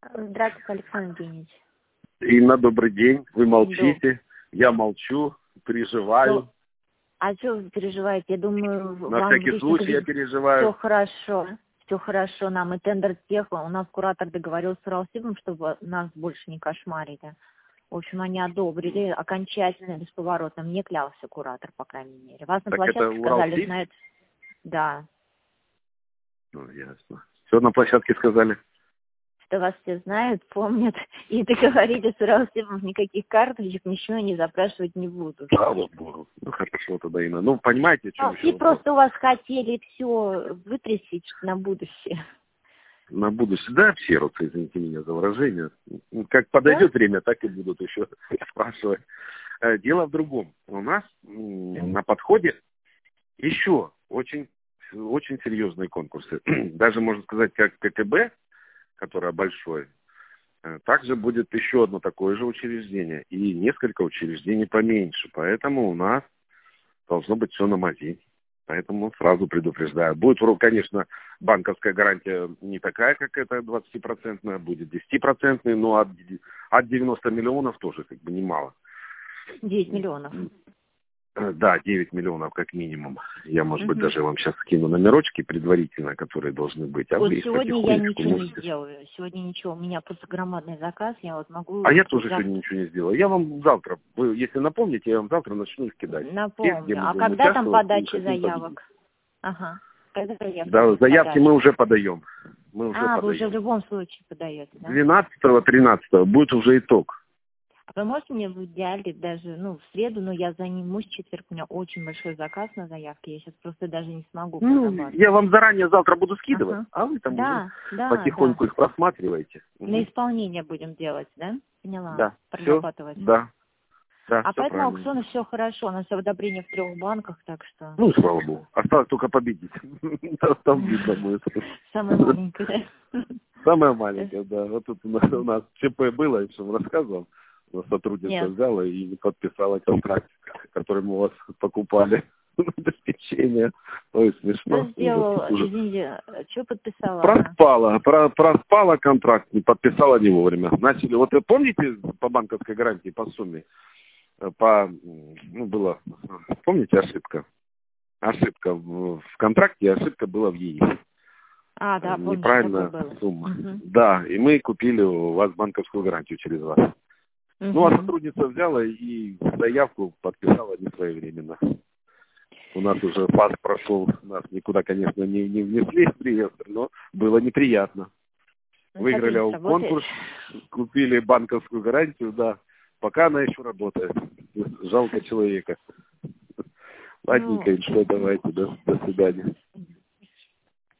Здравствуйте, Александр Евгеньевич. Инна, добрый день. Вы молчите, я молчу, переживаю. А что вы переживаете? Я думаю, На вам всякий случай я переживаю. Все хорошо. Нам и тендер тех, у нас куратор договорился с Уралсибом, чтобы нас больше не кошмарили. В общем, они одобрили окончательно, бесповоротно. Мне клялся куратор, по крайней мере. Вас на Так площадке это сказали, Уралсиб? знают. Да. Ну, ясно. Все на площадке сказали. Что вас все знают, помнят, и договорились с Уралсибом, никаких карточек, ничего не запрашивать не будут. Слава Богу. Ну, хорошо тогда, Инна. Ну, понимаете, в чем еще И вопрос? просто у вас хотели все вытрясить на будущее. На будущее. Да, обсерутся, извините меня за выражение. Как подойдет время, так и будут еще спрашивать. Дело в другом. У нас на подходе еще очень серьезные конкурсы. Даже, можно сказать, как КТБ, которое большое, также будет еще одно такое же учреждение и несколько учреждений поменьше. Поэтому у нас должно быть все на мази. Поэтому сразу предупреждаю. Будет, конечно, банковская гарантия не такая, как эта 20%, будет 10%, но от 90 миллионов тоже как бы немало. 9 миллионов. Да, 9 миллионов как минимум. Я, может быть, даже вам сейчас скину номерочки предварительно, которые должны быть. А Вот вы сегодня я ничего можете... не сделаю. Сегодня ничего. У меня просто громадный заказ. Я вот могу... А я тоже сегодня ничего не сделаю. Я вам завтра, вы, если напомните, я вам завтра начну их кидать. Напомню. А когда там подача заявок? Ага. Когда заявки? Да, заявки мы уже подаем. Мы уже подаем. Вы уже в любом случае подаете, да? 12-13 будет уже итог. Вы можете мне в идеале даже, в среду, но я занимусь в четверг, у меня очень большой заказ на заявки, я сейчас просто даже не смогу прорабатывать. Я вам заранее завтра буду скидывать, а вы там уже потихоньку их просматриваете. На исполнение будем делать, да? Поняла. Да. Прорабатывать. Да. А поэтому у Оксаны все хорошо, у нас одобрение в 3 банках, так что... Ну, слава богу. Осталось только победить. Там видно будет. Самая маленькая. Самая маленькая, да. Вот тут у нас ЧП было, я вам рассказывал. У нас сотрудница взяла и подписала контракт, который мы у вас покупали. Обеспечение. Ой, смешно. Что сделала? Извините, что подписала? Проспала контракт, не подписала не вовремя. Начали, вот вы помните по банковской гарантии, по сумме? Было, помните, ошибка? Ошибка в контракте, ошибка была в ЕИ. Да, помню, неправильная сумма. Да, и мы купили у вас банковскую гарантию через вас. А сотрудница взяла и заявку подписала не своевременно. У нас уже фаз прошел, нас никуда, конечно, не внесли в реестр, но было неприятно. Выиграли конкурс, купили банковскую гарантию, да. Пока она еще работает. Жалко человека. Ладненько, давайте, до свидания.